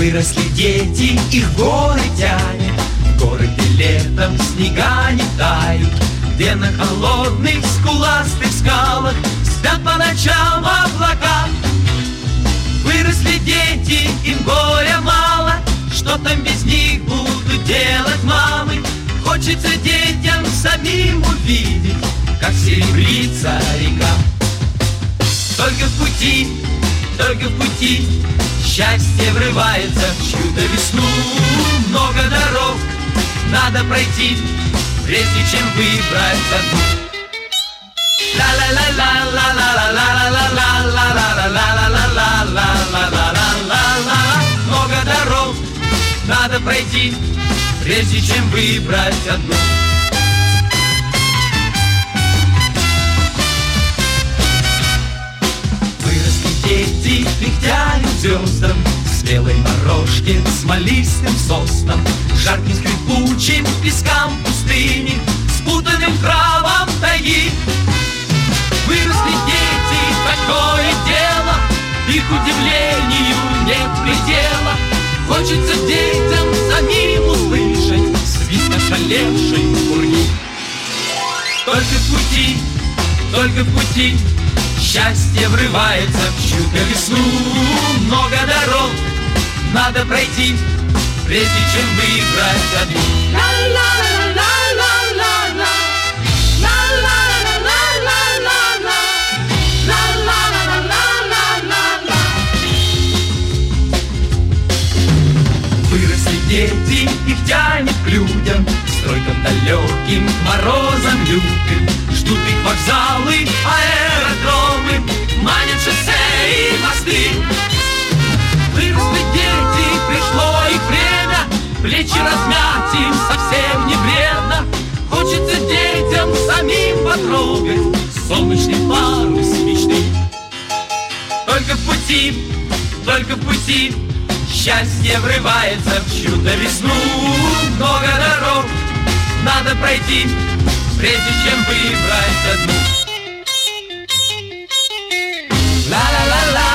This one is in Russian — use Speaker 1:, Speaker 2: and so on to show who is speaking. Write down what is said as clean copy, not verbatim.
Speaker 1: Выросли дети, их горы тянет, горы, где летом снега не тают, где на холодных скуластых скалах спят по ночам облака. Выросли дети, им горя мало, что там без них будут делать мамы? Хочется детям самим увидеть, как серебрится река. Только в пути счастье врывается в чью-то весну. Много дорог надо пройти, прежде чем выбрать одну. Много дорог надо пройти, прежде чем выбрать одну. Выросли дети к нефтяным звездам, спелой морожке, смолистым соснам, жарким скрипучим пескам пустыни, спутанным травам тайги. Выросли дети, такое дело, их удивлению нет предела. Хочется детям самим услышать свист ошалевшей пурги. Только в пути счастье врывается в чью-то весну. Много дорог надо пройти, прежде чем выбрать одну. Выросли дети, их тянет к людям, стройкам далеким, к морозам лютым. Ждут их вокзалы, аэродромы, манят шоссе и мосты. Выросли дети, пришло их время, плечи размять им совсем не вредно. Хочется детям самим потрогать солнечный парус мечты. Только в пути счастье врывается в чью-то весну. Много дорог надо пройти, прежде чем выбрать одну. Ла-ла-ла-ла.